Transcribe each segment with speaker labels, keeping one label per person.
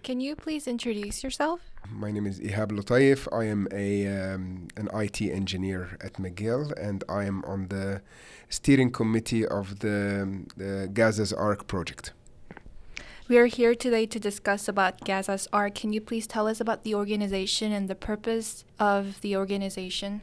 Speaker 1: Can you please introduce yourself?
Speaker 2: My name is Ihab Lutaif. I am an IT engineer at McGill, and I am on the steering committee of the Gaza's Ark project.
Speaker 1: We are here today to discuss about Gaza's Ark. Can you please tell us about the organization and the purpose of the organization?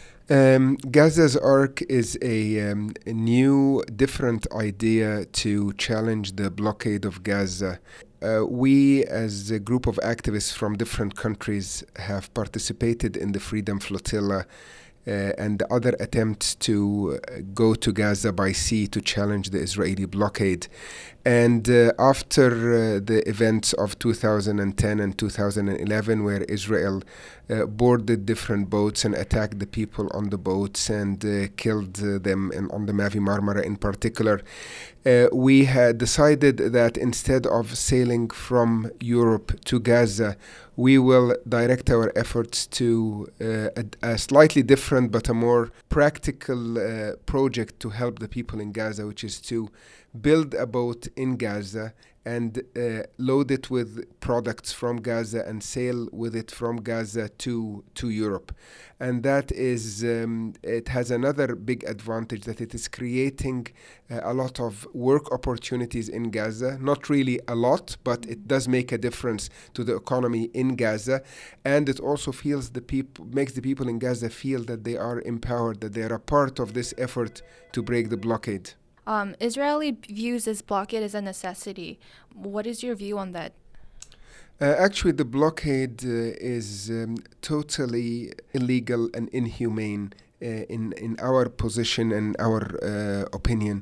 Speaker 2: Gaza's Ark is a new, different idea to challenge the blockade of Gaza. We, as a group of activists from different countries, have participated in the Freedom Flotilla and the other attempts to go to Gaza by sea to challenge the Israeli blockade. And after the events of 2010 and 2011, where Israel boarded different boats and attacked the people on the boats and killed them on the Mavi Marmara in particular, we had decided that instead of sailing from Europe to Gaza, we will direct our efforts to a slightly different but a more practical project to help the people in Gaza, which is to build a boat in Gaza and load it with products from Gaza and sail with it from Gaza to Europe. And that is, it has another big advantage, that it is creating a lot of work opportunities in Gaza. Not really a lot, but it does make a difference to the economy in Gaza. And it also makes the people in Gaza feel that they are empowered, that they are a part of this effort to break the blockade.
Speaker 1: Israeli views this blockade as a necessity. What is your view on that?
Speaker 2: Actually, the blockade is totally illegal and inhumane in our position and our opinion.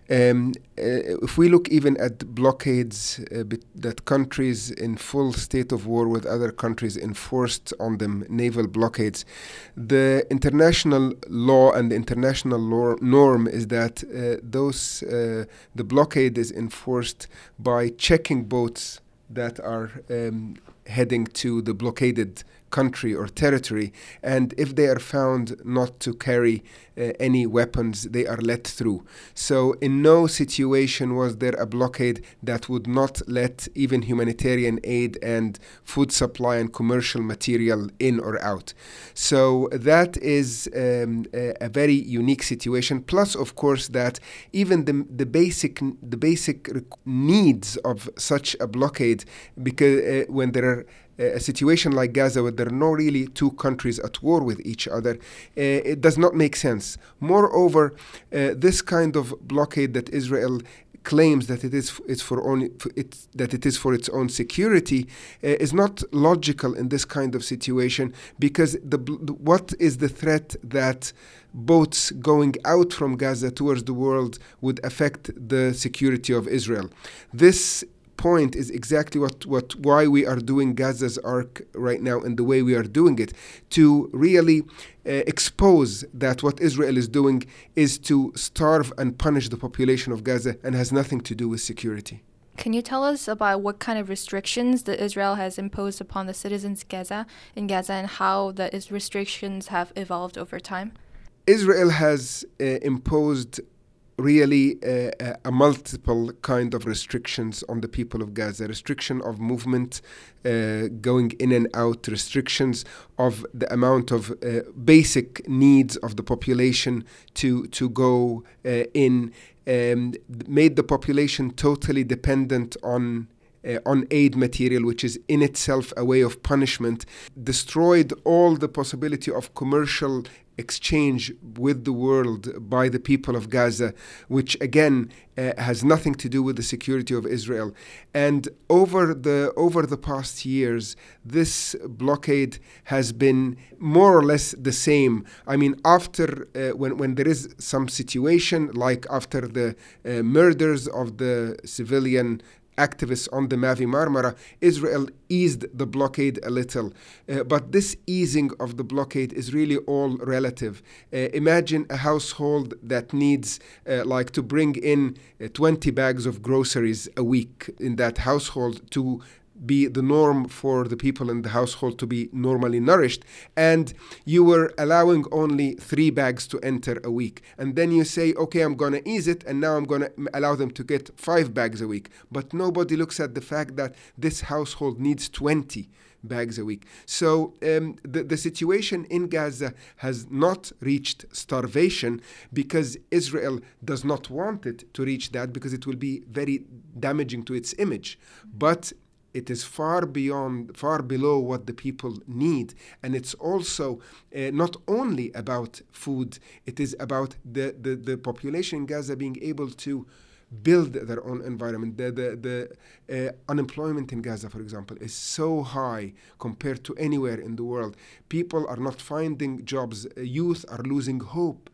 Speaker 2: If we look even at blockades that countries in full state of war with other countries enforced on them, naval blockades, the international law and the international norm is that the blockade is enforced by checking boats that are heading to the blockaded country or territory, and if they are found not to carry any weapons, they are let through. So in no situation was there a blockade that would not let even humanitarian aid and food supply and commercial material in or out. So that is a very unique situation. Plus, of course, that even the basic needs of such a blockade, because when there are a situation like Gaza, where there are no really two countries at war with each other, it does not make sense. Moreover, this kind of blockade that Israel claims that it is for its own security is not logical in this kind of situation, because what is the threat that boats going out from Gaza towards the world would affect the security of Israel? This point is exactly why we are doing Gaza's Ark right now and the way we are doing it, to really expose that what Israel is doing is to starve and punish the population of Gaza and has nothing to do with security.
Speaker 1: Can you tell us about what kind of restrictions that Israel has imposed upon the citizens in Gaza and how the restrictions have evolved over time?
Speaker 2: Israel has imposed really a multiple kind of restrictions on the people of Gaza. Restriction of movement, going in and out, restrictions of the amount of basic needs of the population to go in, made the population totally dependent on aid material, which is in itself a way of punishment, destroyed all the possibility of commercial exchange with the world by the people of Gaza, which again has nothing to do with the security of Israel. And over the past years, this blockade has been more or less the same. I mean, after when there is some situation, like after the murders of the civilian activists on the Mavi Marmara, Israel eased the blockade a little. But this easing of the blockade is really all relative. Imagine a household that needs to bring in 20 bags of groceries a week in that household to be the norm for the people in the household to be normally nourished, and you were allowing only 3 bags to enter a week. And then you say, okay, I'm going to ease it, and now I'm going to allow them to get 5 bags a week. But nobody looks at the fact that this household needs 20 bags a week. So the situation in Gaza has not reached starvation because Israel does not want it to reach that, because it will be very damaging to its image. But it is far below what the people need. And it's also not only about food, it is about the population in Gaza being able to build their own environment. The unemployment in Gaza, for example, is so high compared to anywhere in the world. People are not finding jobs. Youth are losing hope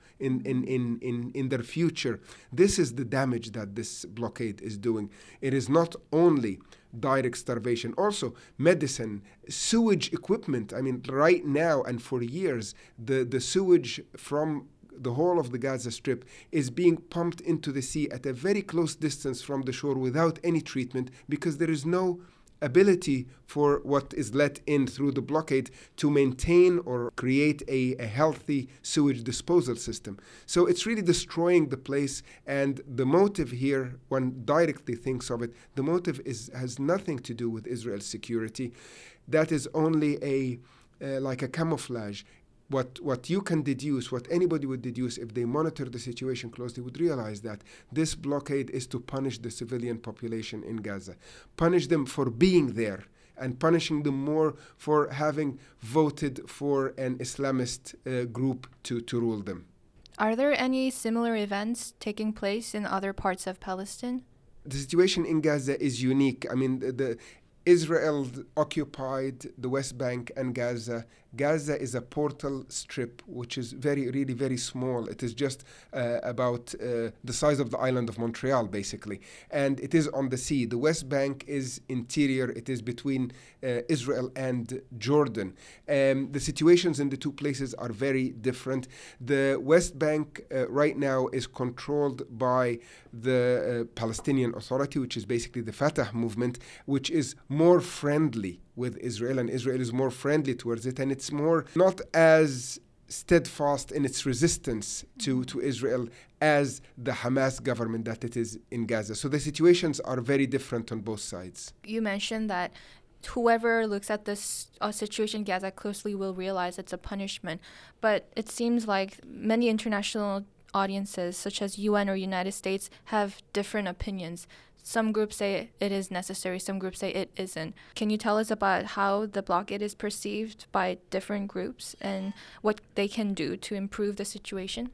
Speaker 2: in their future. This is the damage that this blockade is doing. It is not only direct starvation, also medicine, sewage equipment. I mean, right now and for years, the sewage from the whole of the Gaza Strip is being pumped into the sea at a very close distance from the shore without any treatment, because there is no ability for what is let in through the blockade to maintain or create a healthy sewage disposal system. So it's really destroying the place, and the motive here, one directly thinks of it, the motive has nothing to do with Israel's security. That is only like a camouflage. What you can deduce, what anybody would deduce if they monitor the situation closely, would realize that this blockade is to punish the civilian population in Gaza, punish them for being there, and punishing them more for having voted for an Islamist group to rule them.
Speaker 1: Are there any similar events taking place in other parts of Palestine?
Speaker 2: The situation in Gaza is unique. I mean, Israel occupied the West Bank and Gaza. Gaza is a portal strip, which is really very small. It is just about the size of the island of Montreal, basically. And it is on the sea. The West Bank is interior. It is between Israel and Jordan. The situations in the two places are very different. The West Bank right now is controlled by the Palestinian Authority, which is basically the Fatah movement, which is more friendly with Israel, and Israel is more friendly towards it, and it's more not as steadfast in its resistance to Israel as the Hamas government that it is in Gaza. So the situations are very different on both sides.
Speaker 1: You mentioned that whoever looks at this situation in Gaza closely will realize it's a punishment, but it seems like many international audiences, such as UN or United States, have different opinions. Some groups say it is necessary, some groups say it isn't. Can you tell us about how the blockade is perceived by different groups and what they can do to improve the situation?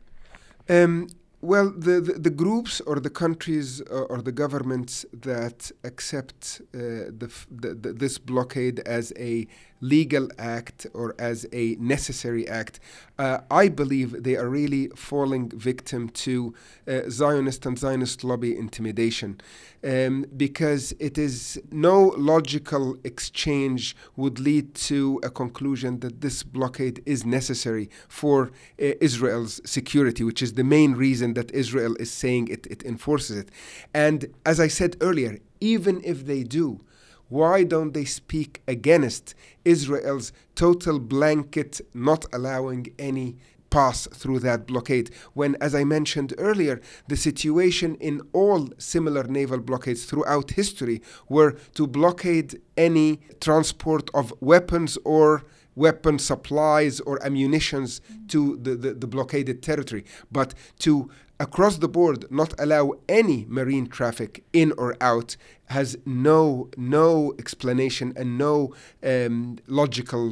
Speaker 2: Well, the groups or the countries or the governments that accept this blockade as a legal act or as a necessary act, I believe they are really falling victim to Zionist and Zionist lobby intimidation, because it is no logical exchange would lead to a conclusion that this blockade is necessary for Israel's security, which is the main reason that Israel is saying it enforces it. And as I said earlier, even if they do, why don't they speak against Israel's total blanket not allowing any pass through that blockade, when, as I mentioned earlier, the situation in all similar naval blockades throughout history were to blockade any transport of weapons or weapon supplies or ammunitions to the blockaded territory, but to across the board not allow any marine traffic in or out has no explanation and no logical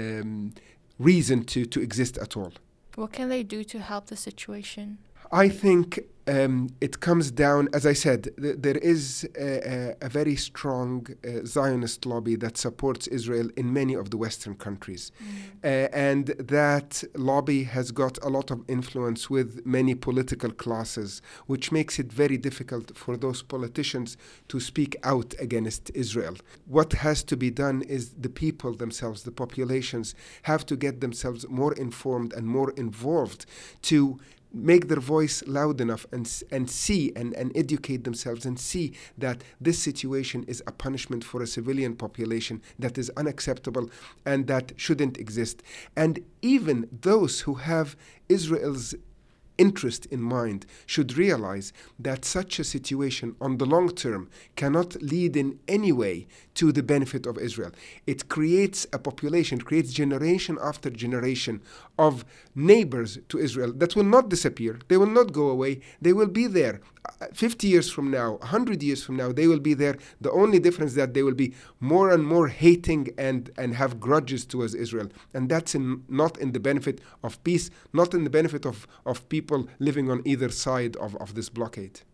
Speaker 2: reason to exist at all.
Speaker 1: What can they do to help the situation?
Speaker 2: I think it comes down, as I said, there is a very strong Zionist lobby that supports Israel in many of the Western countries. And that lobby has got a lot of influence with many political classes, which makes it very difficult for those politicians to speak out against Israel. What has to be done is the people themselves, the populations, have to get themselves more informed and more involved to make their voice loud enough and see and educate themselves and see that this situation is a punishment for a civilian population that is unacceptable and that shouldn't exist. And even those who have Israel's interest in mind should realize that such a situation on the long term cannot lead in any way to the benefit of Israel. It creates a population, creates generation after generation of neighbors to Israel that will not disappear. They will not go away. They will be there 50 years from now, 100 years from now. They will be there. The only difference is that they will be more and more hating and have grudges towards Israel. And that's not in the benefit of peace, not in the benefit of people living on either side of this blockade.